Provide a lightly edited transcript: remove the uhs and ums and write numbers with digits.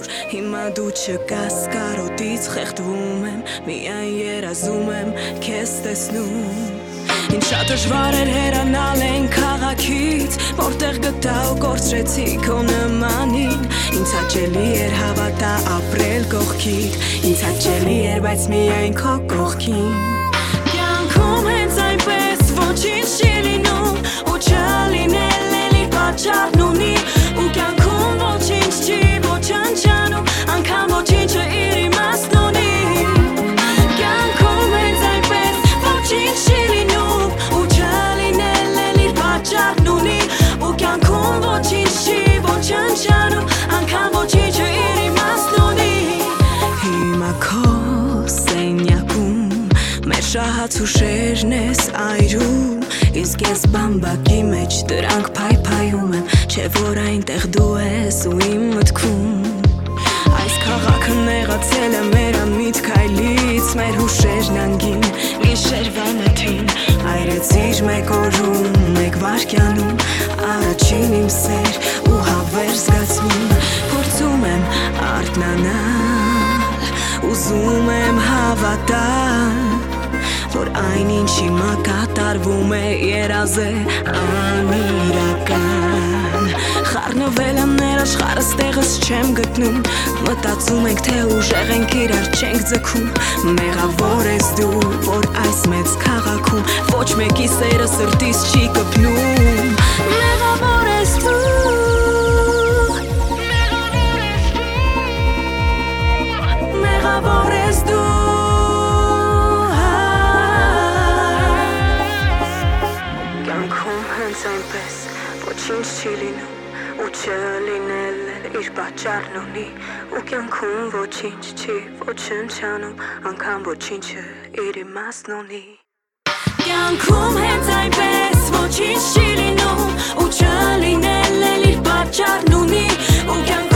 Հիմա դու չկաս կարոտից խեղդվում եմ Միայն երազում եմ քեզ տեսնում Ինչ շատ դժվար էր հեռանալ են քաղաքից Որտեղ գտա ու կորցրեցի քո նմանին Ինձ հաճելի էր հավատա ապրել կողքիդ Ինձ հաճելի էր բայց միայն քո կողքին Կյանքում հենց այնպես ոչինչ չի լինում Ու չլինել էլ իր պատճառն ունի Ու կյանքում ոչինչ չի ոչնչանում Անգամ ոչինչը իր իմաստն ունի Կյանքում հենց այնպես ոչինչ չի լինում Ու չլինել էլ իր պատճառն ունի Ու կյանքում ոչինչ չի ոչնչանում Անգամ ոչինչը իր իմաստն ունի Հիմա քո սենյակում Մեր շահած հուշերն ես այրում Իսկ ես բամբակի մեջ դրանք փայփայում եմ Չէ որ այնտեղ դու ես ու իմ մտքում Այս քաղաքը նեղացել է մեր անմիտ քայլից Մեր հուշերն անգին գիշերվա մթին Այրեցիր մեկ օրում, մեկ վայրկյանում Առաջին իմ սեր ու հավեր զգացում Փորձում եմ արթնանալ Ուզում եմ հավատալ Որ այնինչ հիմա կատարվում է երազ է անիրական Խառնվել եմ ներաշխարհս տեղս չեմ գտնում Մտածում ենք թե ուժեղ ենք իրար չենք ձգում Մեղավոր ես դու որ այս մեծ քաղաքում Ոչ մեկի սերը սրտիս չի կպնում Մեղավոր ես դու Մեղավոր ես դու Այնպես ոչինչ չի լինում ու չլինել իր պատճառն ունի ու կյանքում ոչինչ չի ոչնչանում անգամ ոչինչը իր իմաստն ունի Կյանքում հենց այնպես ոչինչ չի լինում ու չլինել իր պատճառն ունի ու կյանքում